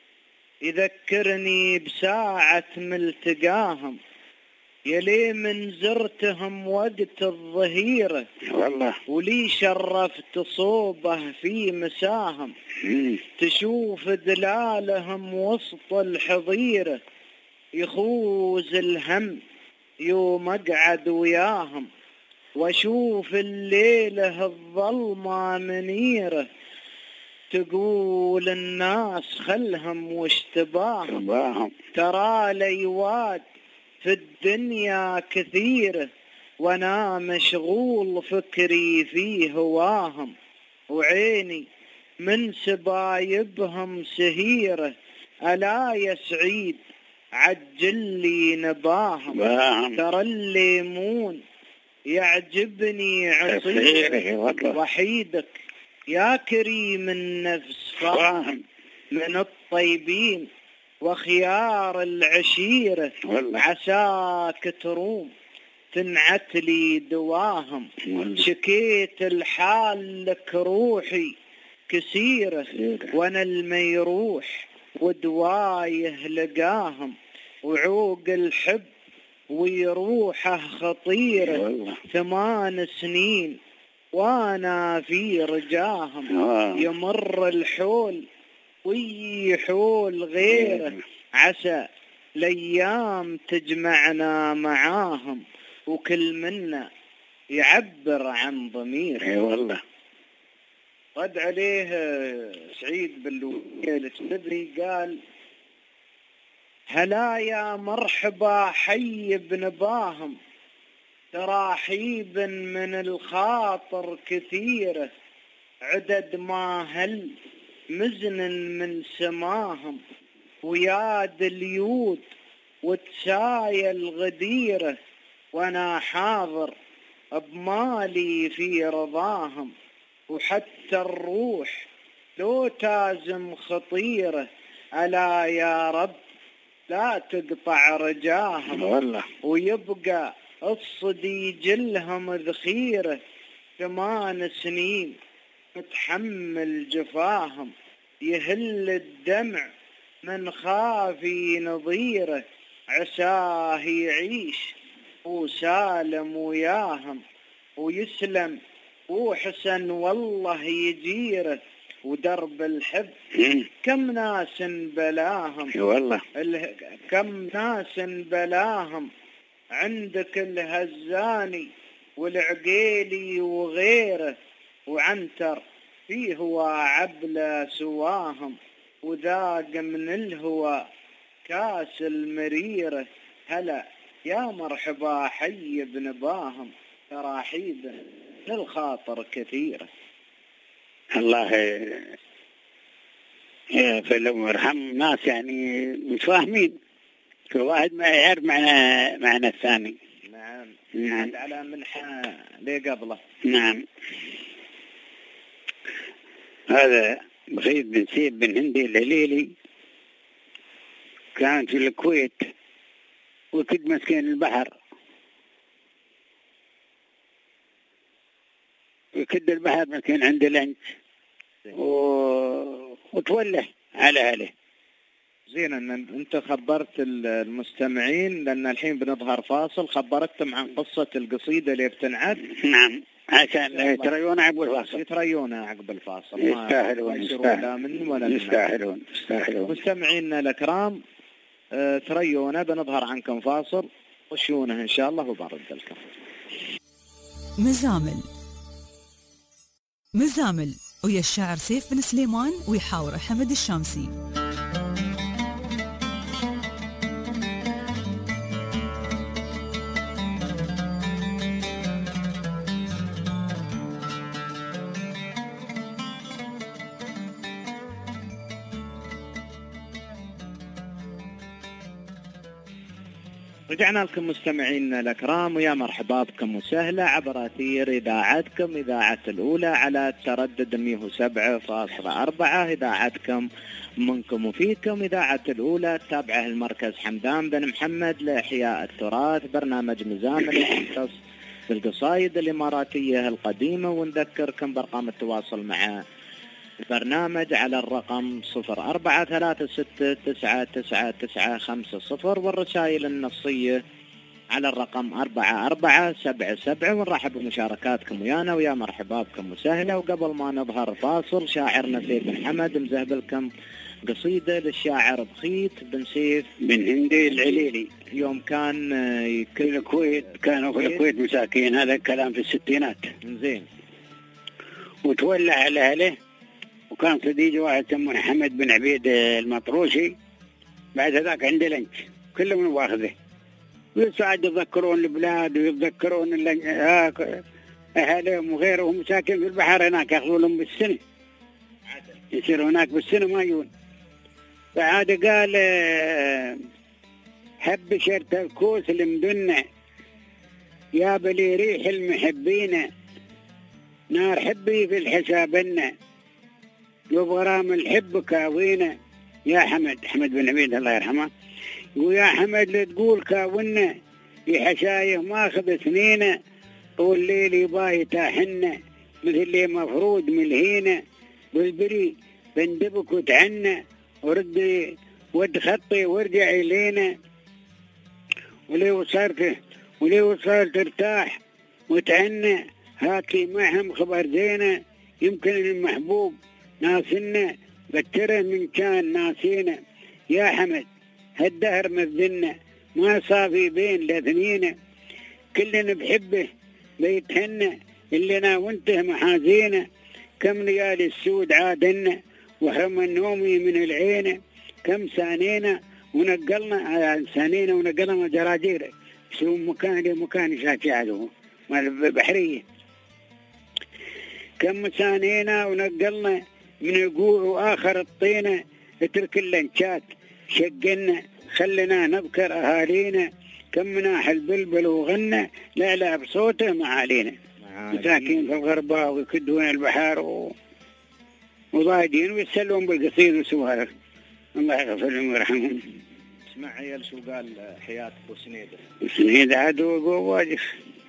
يذكرني بساعة ملتقاهم، يلي من زرتهم وقت الظهيرة والله، ولي شرفت صوبه في مساهم. تشوف دلالهم وسط الحظيرة، يخوز الهم يوم اقعد وياهم، واشوف الليلة الظلمة منيرة، تقول الناس خلهم واشتباهم، ترى ليواد في الدنيا كثيرة، وانا مشغول فكري في هواهم، وعيني من سبايبهم سهيرة، ألا يا سعيد عجل لي نباهم، ترى الليمون يعجبني عصير، وحيدك يا كريم النفس فاهم من الطيبين وخيار العشيرة، عساك تروم تنعت لي دواهم، شكيت الحال لك روحي كثيرة، وانا الميروح ودوايه لقاهم، وعوق الحب ويروحه خطيرة، 8 سنين وانا في رجاهم، يمر الحول ويحول غيره، عسى الايام تجمعنا معاهم، وكل منا يعبر عن ضميره. اي والله. رد عليه سعيد باللوية السبري قال هلا يا مرحبا حي بنباهم، تراحيب من الخاطر كثيرة، عدد ما هل مزن من سماهم، وياد اليود وتسايل غديرة، وانا حاضر بمالي في رضاهم، وحتى الروح لو تازم خطيرة، ألا يا رب لا تقطع رجاهم والله، ويبقى الصدي جلهم ذخيرة، 8 سنين متحمل جفاهم، يهل الدمع من خافي نظيره، عساه يعيش وسالم وياهم، ويسلم وحسن والله يجيره، ودرب الحب كم ناس بلاهم والله، كم ناس بلاهم، عندك الهزاني والعقيلي وغيره، وعنتر فيه هو عبلة سواهم، وذاق من الهوى كاس المريرة، هلا يا مرحبا حي بنباهم، تراحيب للخاطر كثيرة. الله فلو يرحم ناس يعني مش فاهمين، كل واحد ما يعرف معنى الثاني. نعم. نعم. على منحى ليه قبله. نعم. هذا بخيت بن سيب بن هندي الهليلي، كان في الكويت وكد مسكين البحر، وكد البحر مسكين عند لنج وتوله على أهله. زين ان انت خبرت المستمعين، لان الحين بنظهر فاصل، خبرتهم عن قصة القصيدة اللي بتنعد. نعم، عشان يتريون عقب الفاصل. يتريون عقب الفاصل. يستاهلون. مستمعينا الكرام، تريونا بنظهر عنكم فاصل، وشونه ان شاء الله وبرد لكم. مزامل ويا الشاعر سيف بن سليمان ويحاور حمد الشامسي. رجعنا لكم مستمعينا الأكرام، ويا مرحبا بكم وسهلا عبر أثير إذاعتكم إذاعة الأولى على التردد 107.4. إذاعتكم منكم وفيكم، إذاعة الأولى تابعه المركز حمدان بن محمد لإحياء التراث، برنامج مزامل يختص بالقصايد الإماراتية القديمة. ونذكركم بأرقام التواصل مع البرنامج على الرقم 0436999950 والرسائل النصية على الرقم 4477. ونرحب بمشاركاتكم ويانا، ويا مرحبا بكم وسهلا. وقبل ما نظهر فاصل، شاعرنا سيف بن حمد مذهبلكم قصيدة للشاعر بخيت بن سيف بن هندي العليلي. يوم كان في الكويت، كانوا في الكويت مساكين، هذا الكلام في الستينات. زين. وتولى على أهله، وكان صديقي واحد يسمونه حمد بن عبيد المطروشي. بعد ذاك عنده لنج كلهم واخذه، ويساعد يتذكرون البلاد ويتذكرون أهلهم وغيرهم مساكين في البحر هناك، يأخذون لهم بالسنة، يصيروا هناك بالسنة ما يجون. فعاد قال حب شرت الكوس المدنة، يا بلي ريح المحبين، نار حبي في الحسابنا، وغرام الحب كاوينا. يا حمد بن عبيد الله يرحمه، ويا حمد لا تقول كاونا، في حشايه ماخذ سنينه، طول ليلي بايته حنه، مثل اللي مفروض ملهينه، بالبري بندبك وتعنى، ود خطي وارجع إلينا، ولو صرت ارتاح وتعنى، هاتي معهم خبر زينه، يمكن المحبوب ناسنا، بكره من كان ناسينا. يا حمد هالدهر مذنا، ما صافي بين الاثنين، كلنا بحبه بيتهنى، اللنا وانته محازينا، كم ريال السود عادنا، وحرم النومي من العين، كم سانينا ونقلنا جراجير، شو مكان شاكي مال بحرية، كم سانينا ونقلنا من الجوع وآخر الطينة، اترك اللنشات شقنا، خلنا نذكر أهالينا، كم مناح البلبل وغنى، لا بصوته معالينا. مساكين في الغرباء ويكدون البحار وضايدين ويسلون بالقصيد وسوالف، الله يغفر لهم ويرحمهم. اسمع عيال شو قال حياة أبو سنيدة عدو واجف.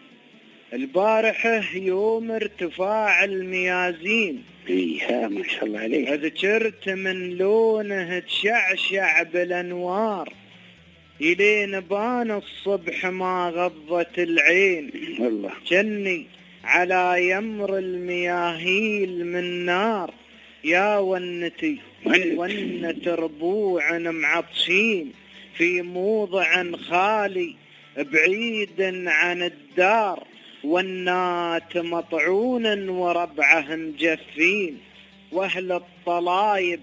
البارحة يوم ارتفاع الميازين، ايها ما شاء الله عليك، ذكرت من لونه تشعشع بالانوار، الين بان الصبح ما غضت العين، والله جني على يمر المياهيل من نار، يا ونتي ونة ربوع معطشين، في موضع خالي بعيد عن الدار، والنات مطعون وربعه مجفين، واهل الطلايب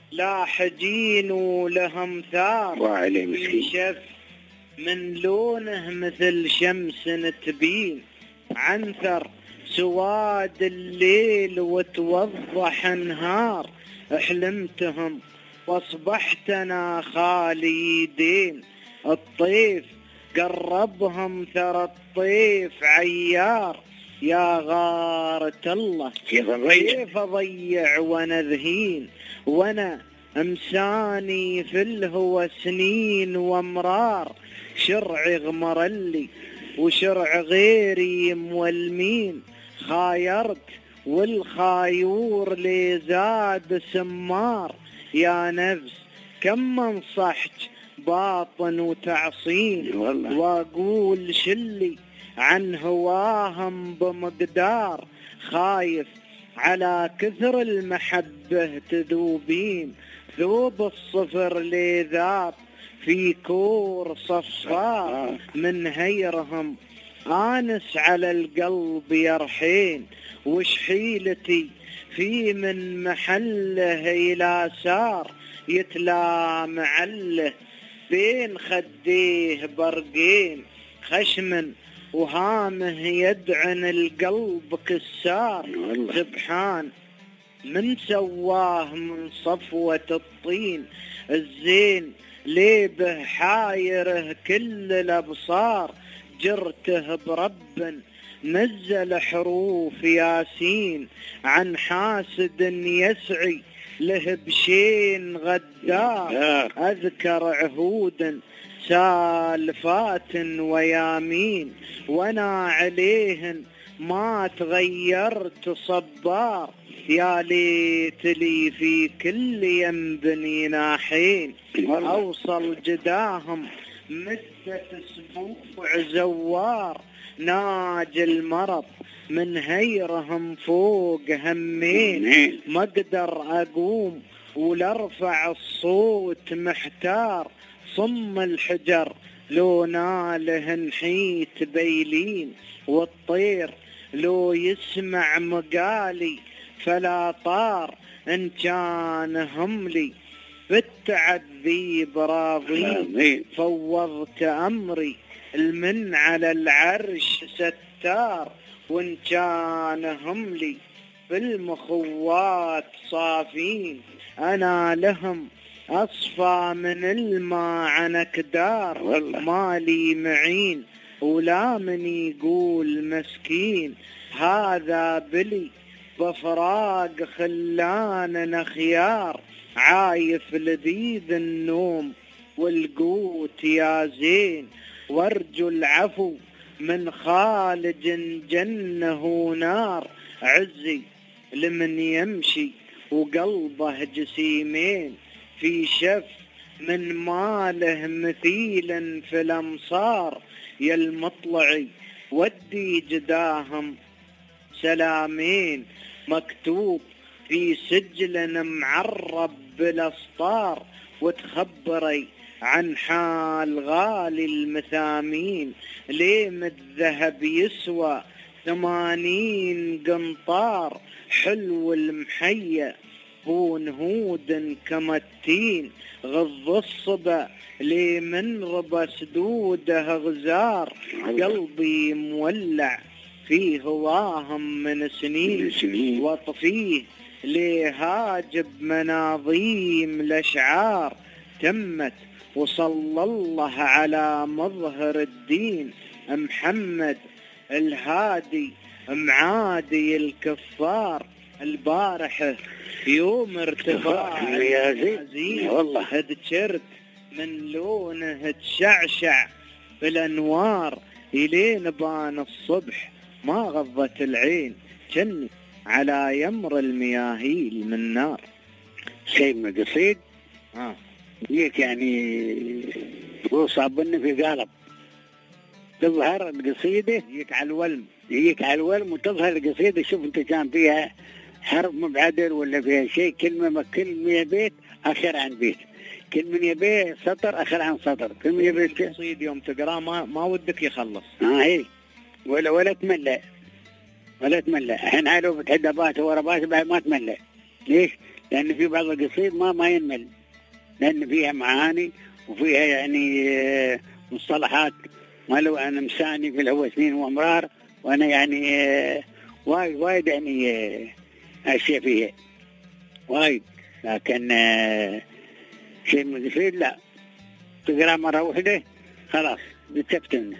لاحجين ولهم ثار، في شف من لونه مثل شمس تبين، عنثر سواد الليل وتوضح نهار، احلمتهم واصبحتنا خالدين، الطيف قربهم ترى الطيف عيار، يا غارة الله كيف أضيع وانا ذهين، وانا امساني في الهوى سنين وامرار، شرعي غمرلي وشرع غيري مولمين، خايرت والخايور لي زاد سمار، يا نفس كم منصحك باطن وتعصين، واقول شلي عن هواهم بمقدار، خايف على كثر المحبة تذوبين، ذوب الصفر لي ذاب في كور صفار، من هيرهم آنس على القلب يرحين، وش حيلتي في من محله إلى سار، يتلا معله بين خديه برقين، خشم وهامه يدعن القلب كسار، سبحان من سواه من صفوة الطين الزين، ليه به حايره كل الأبصار، جرته برب نزل حروف ياسين، عن حاسد يسعي له بشين غدار. أذكر عهود سالفات ويامين، وانا عليهن ما تغيرت صبار، يا ليت لي في كل ينبني ناحين، أوصل جداهم مدة أسبوع زوار، ناج المرض من هيرهم فوق همين، ما اقدر أقوم ولا ارفع الصوت محتار، صم الحجر لو ناله نحيت بيلين، والطير لو يسمع مقالي فلا طار، إن كان هملي بالتعذيب راضي، فوضت أمري المن على العرش ستار، وإن كان هملي بالمخوات صافين، أنا لهم أصفى من الماء عن أكدار، مالي معين ولا من يقول مسكين، هذا بلي بفراق خلان خيار، عايف لذيذ النوم والقوت يا زين، وارجو العفو من خالج جنه نار، عزي لمن يمشي وقلبه جسيمين، في شف من ماله مثيلا في الأمصار، يا المطلعي ودي جداهم سلامين، مكتوب في سجل معرب بالأسطار، وتخبري عن حال غالي المثامين، ليم الذهب يسوى 80 قنطار، حلو المحيا هو نهود كمتين، غض الصبا لي من ربى سدوده غزار، قلبي مولع فيه هواهم من سنين، واطفيه لهاجب مناظيم الأشعار، تمت وصلى الله على مظهر الدين، محمد الهادي معادي الكفار، البارحة يوم ارتفاع اليازين، والله هدشرت من لونه تشعشع بالأنوار، إلين بان الصبح ما غضت العين، كني على يمر المياهيل من نار. شيء من قصيد يك يعني تقول صابني في قالب، تظهر القصيدة يك على الولم، يجيك على الولم وتظهر القصيدة. شوف انت كان فيها حرف مبعدل ولا فيها شيء، كلمة بيت آخر عن بيت، كلمة يبيه سطر آخر عن سطر، كلمة يبيه القصيد يوم تقرأ ما ودك يخلص. هي ولا تملأ ولا تملأ. الحين هاي لو بتحد بات ورا بات بعد ما تملأ. ليش؟ لأن في بعض القصيد ما ينمل، لأن فيها معاني وفيها يعني مصطلحات. ما لو أنا مساني في الهوى سنين وأمرار، وأنا يعني وايد يعني أشياء فيها وايد، لكن شيء من القصيد لا تقرأ مرة واحدة خلاص بتفتن.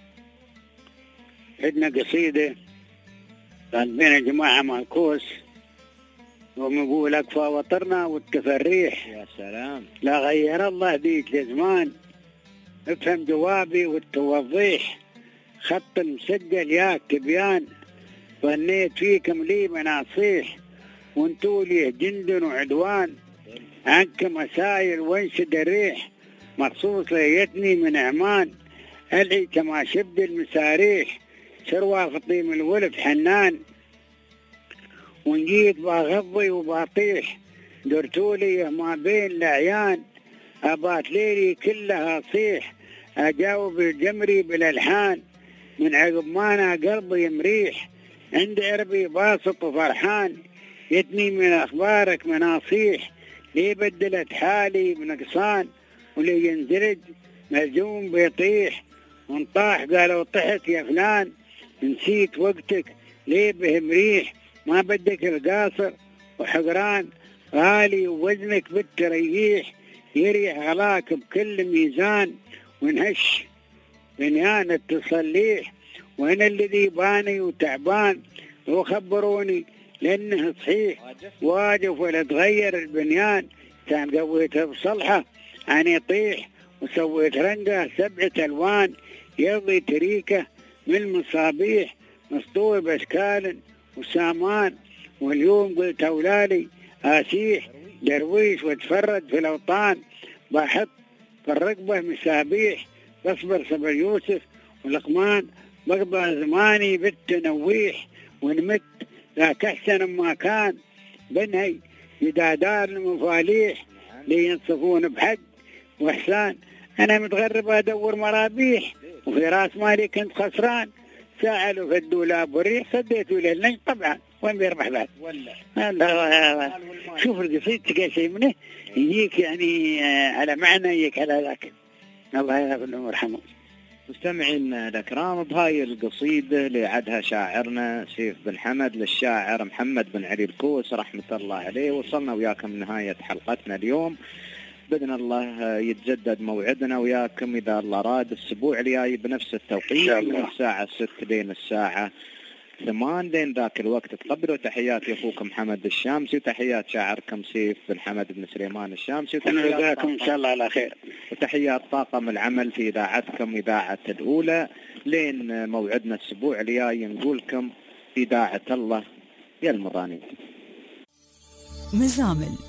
عندنا قصيدة كان بين جماعة مالكوس ومقول أكفى وطرنا واتكفى الريح، يا سلام لا غير الله ديك لزمان، افهم جوابي والتوضيح، خط مسجل يا كبيان، ظنيت فيكم لي مناصيح، وانتو لي جند وعدوان، عنك مسايل وانشد الريح، مخصوص ليتني من عمان، ألعي كما شبد المساريح، شروى فطيم الولف حنان، ونجيت باغضي وباطيح، درتولي ما بين الأعيان، أبات ليلي كلها صيح، أجاوب الجمري بالألحان، من عقب مانا قلبي مريح، عند عربي باسط وفرحان، يتني من أخبارك مناصيح، لي بدلت حالي بنقصان، ولي ينزرج ملجوم بيطيح، ونطاح قالوا طحت يا فلان، نسيت وقتك ليه به مريح، ما بدك القاصر وحقران غالي ووزنك بالتريح، يريح غلاك بكل ميزان، ونهش بنيان التصليح. وانا الذي باني وتعبان وخبروني لانه صحيح واجف ولا تغير البنيان، كان قويته بصلحه عن يطيح، وسويت رنقه 7 ألوان يضي تريكه من المصابيح، مسطوع باشكال وسامان. واليوم قلت اولادي اسيح درويش واتفرد في الاوطان، بحط في الرقبه مسابيح، بصبر صبر يوسف ولقمان، بقضى زماني بالتنويح، ونمت ذاك احسن ما كان بنهي بدادار المفاليح، لينصفون بحق واحسان. انا متغرب ادور مرابيح، وفي راس مالي كنت خسران، سألوا في الدولاب والريح سديتوا له النجم طبعا، وين بيربح بعد؟ ولا شوف القصيد تلقى شيء منه يجيك يعني على معنى، يجيك على ذاك. الله يغفر له ويرحمه. مستمعين الأكرام، بهاي القصيدة اللي عدها شاعرنا سيف بن حمد للشاعر محمد بن علي الكوس رحمة الله عليه، وصلنا وياكم نهاية حلقتنا اليوم. بإذن الله يتجدد موعدنا وياكم إذا الله راد الأسبوع الجاي بنفس التوقيت من الساعة 6 لين الساعة 8. لين ذاك الوقت تقبلوا تحياتي أخوكم محمد الشامسي، وتحيات شاعركم سيف بن حمد بن سليمان الشامسي، وتحياتكم إن شاء الله على خير، وتحيات طاقم العمل في إذاعتكم إذاعة الأولى. لين موعدنا الأسبوع الجاي نقولكم إذاعة الله يا المضانين. مزامل